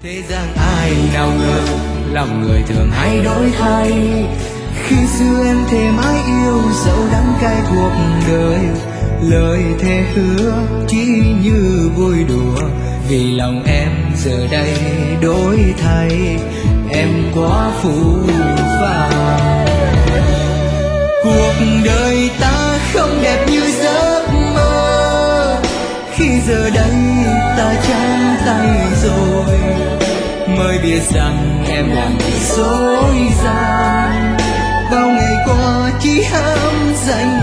Thế gian ai nào ngờ lòng người thường hay đổi thay. Khi xưa em thề mãi yêu dẫu đắng cay cuộc đời, lời thề hứa chỉ như vui đùa. Vì lòng em giờ đây đổi thay, em quá phũ phàng. Cuộc đời ta không đẹp như giấc mơ, khi giờ đây ta trắng tay rồi, mới biết rằng em làm gì dối gian. Bao ngày qua chỉ ham dành